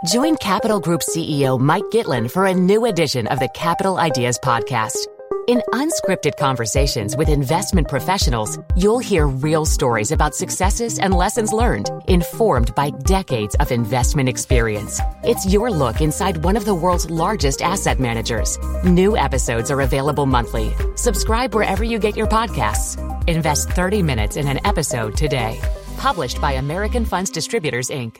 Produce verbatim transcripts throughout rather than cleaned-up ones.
Join Capital Group C E O Mike Gitlin for a new edition of the Capital Ideas Podcast. In unscripted conversations with investment professionals, you'll hear real stories about successes and lessons learned, informed by decades of investment experience. It's your look inside one of the world's largest asset managers. New episodes are available monthly. Subscribe wherever you get your podcasts. Invest thirty minutes in an episode today. Published by American Funds Distributors, Incorporated.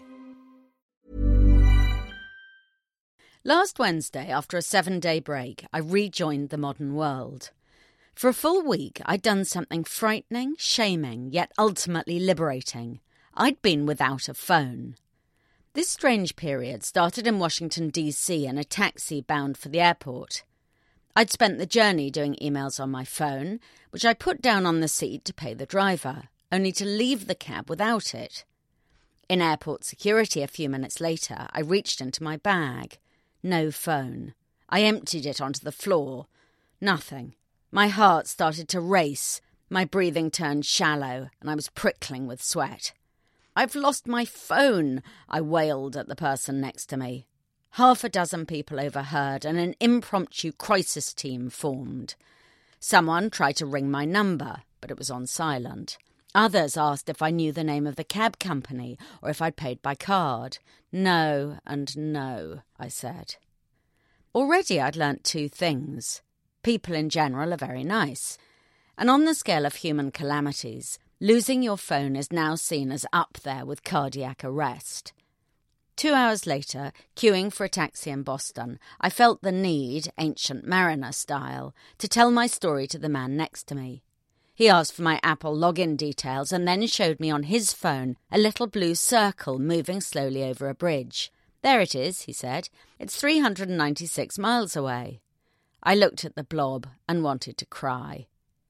Last Wednesday, after a seven-day break, I rejoined the modern world. For a full week, I'd done something frightening, shaming, yet ultimately liberating. I'd been without a phone. This strange period started in Washington, D C in a taxi bound for the airport. I'd spent the journey doing emails on my phone, which I put down on the seat to pay the driver, only to leave the cab without it. In airport security a few minutes later, I reached into my bag. No phone. I emptied it onto the floor. Nothing. My heart started to race. My breathing turned shallow, and I was prickling with sweat. "I've lost my phone," I wailed at the person next to me. Half a dozen people overheard, and an impromptu crisis team formed. Someone tried to ring my number, but it was on silent. Others asked if I knew the name of the cab company or if I'd paid by card. No and no, I said. Already I'd learnt two things. People in general are very nice. And on the scale of human calamities, losing your phone is now seen as up there with cardiac arrest. Two hours later, queuing for a taxi in Boston, I felt the need, ancient mariner style, to tell my story to the man next to me. He asked for my Apple login details and then showed me on his phone a little blue circle moving slowly over a bridge. "There it is," he said. "It's three hundred ninety-six miles away." I looked at the blob and wanted to cry.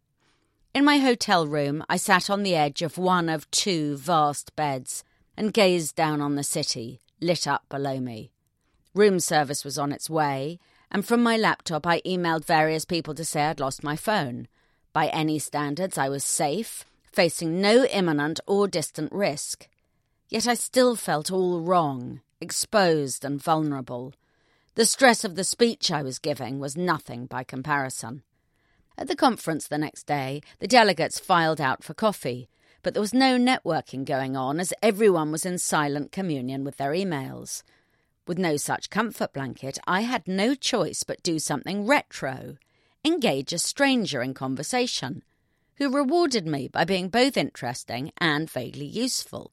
In my hotel room, I sat on the edge of one of two vast beds and gazed down on the city, lit up below me. Room service was on its way, and from my laptop I emailed various people to say I'd lost my phone. By any standards, I was safe, facing no imminent or distant risk. Yet I still felt all wrong, exposed and vulnerable. The stress of the speech I was giving was nothing by comparison. At the conference the next day, the delegates filed out for coffee, but there was no networking going on as everyone was in silent communion with their emails. With no such comfort blanket, I had no choice but do something retro. Engage a stranger in conversation, who rewarded me by being both interesting and vaguely useful.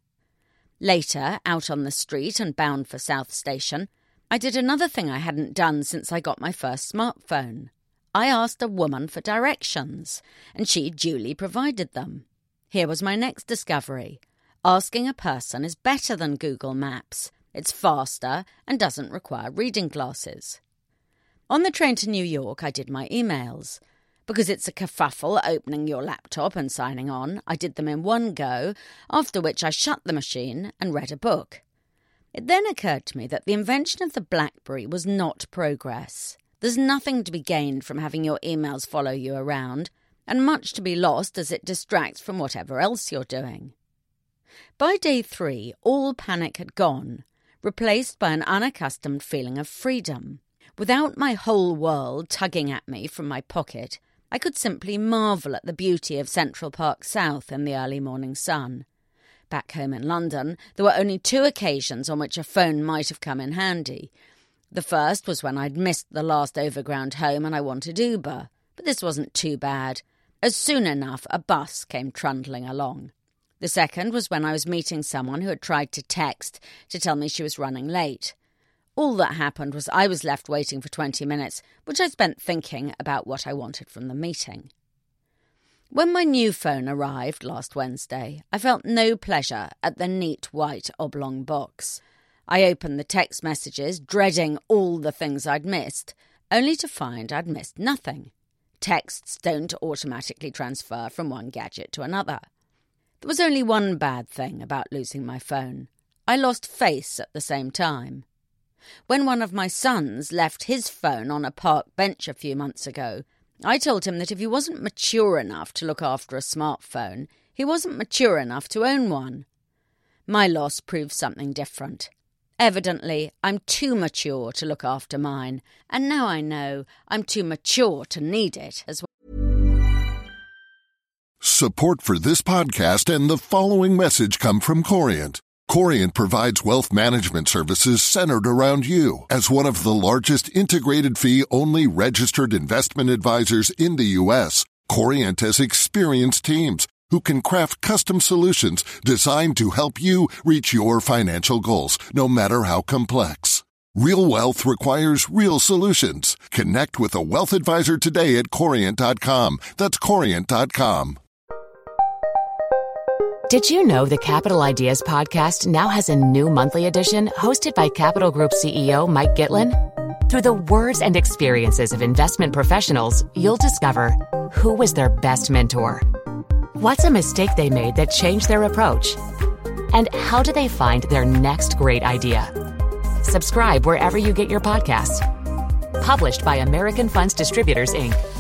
Later, out on the street and bound for South Station, I did another thing I hadn't done since I got my first smartphone. I asked a woman for directions, and she duly provided them. Here was my next discovery. Asking a person is better than Google Maps. It's faster and doesn't require reading glasses. On the train to New York, I did my emails. Because it's a kerfuffle opening your laptop and signing on, I did them in one go, after which I shut the machine and read a book. It then occurred to me that the invention of the BlackBerry was not progress. There's nothing to be gained from having your emails follow you around, and much to be lost as it distracts from whatever else you're doing. By day three, all panic had gone, replaced by an unaccustomed feeling of freedom. Without my whole world tugging at me from my pocket, I could simply marvel at the beauty of Central Park South in the early morning sun. Back home in London, there were only two occasions on which a phone might have come in handy. The first was when I'd missed the last overground home and I wanted Uber, but this wasn't too bad, as soon enough a bus came trundling along. The second was when I was meeting someone who had tried to text to tell me she was running late. All that happened was I was left waiting for twenty minutes, which I spent thinking about what I wanted from the meeting. When my new phone arrived last Wednesday, I felt no pleasure at the neat white oblong box. I opened the text messages, dreading all the things I'd missed, only to find I'd missed nothing. Texts don't automatically transfer from one gadget to another. There was only one bad thing about losing my phone. I lost face at the same time. When one of my sons left his phone on a park bench a few months ago, I told him that if he wasn't mature enough to look after a smartphone, he wasn't mature enough to own one. My loss proved something different. Evidently, I'm too mature to look after mine, and now I know I'm too mature to need it as well. Support for this podcast and the following message come from Corient. Corient provides wealth management services centered around you. As one of the largest integrated fee-only registered investment advisors in the U S, Corient has experienced teams who can craft custom solutions designed to help you reach your financial goals, no matter how complex. Real wealth requires real solutions. Connect with a wealth advisor today at Corient dot com. That's Corient dot com. Did you know the Capital Ideas podcast now has a new monthly edition hosted by Capital Group C E O Mike Gitlin? Through the words and experiences of investment professionals, you'll discover who was their best mentor, what's a mistake they made that changed their approach, and how do they find their next great idea. Subscribe wherever you get your podcasts. Published by American Funds Distributors, Incorporated.